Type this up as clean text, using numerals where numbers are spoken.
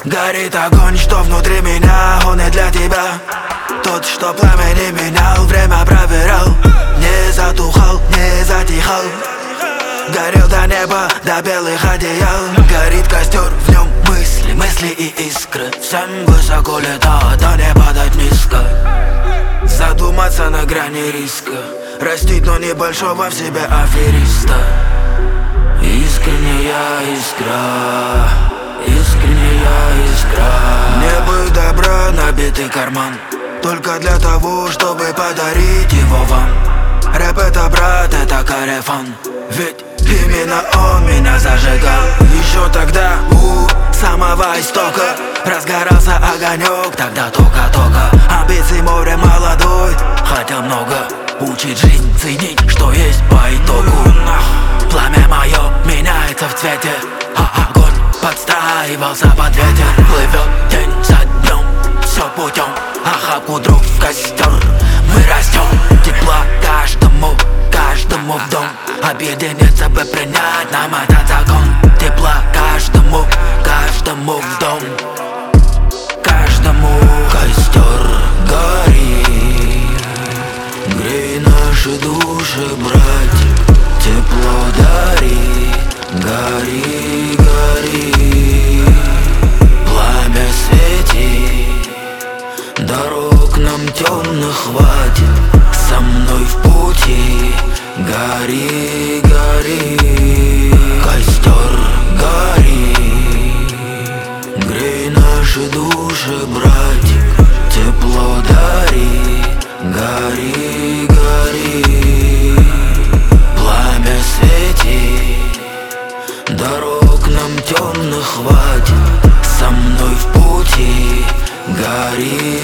Горит огонь, что внутри меня, он и для тебя. Тот, что пламя не менял, время проверял. Не затухал, не затихал. Горел до неба, до белых одеял. Горит костер, в нем мысли, мысли и искры. Всем высоко летать, а не падать низко. Задуматься на грани риска. Растить, но небольшого в себе афериста. Искренняя искра, искренняя искра. Небо добра, набитый карман, только для того, чтобы подарить его вам. Рэп это брат, это карефан, ведь именно он меня зажигал. Еще тогда у самого истока разгорался огонек, тогда только-только. Амбиций море молодой, хотел много. Учить жизнь, ценить, что есть по итогу. Пламя мое меняется в цвете, а огонь подстраивался под ветер. Плывет день за днем, все путем, охапку дров в костер. Мы растем, тепла каждому, каждому в дом. Объединиться бы принять нам этот закон. Тепла каждому, каждому в дом. Каждому костер гори. Грей наши души, братья, тепло дари. Гори, гори, пламя свети. Дорог нам темных хватит, со мной в пути. Гори, гори, костер гори. Грей наши души, братик, тепло дари. Гори, гори, пламя свети. Дорог нам темных хватит, со мной в пути. Гори.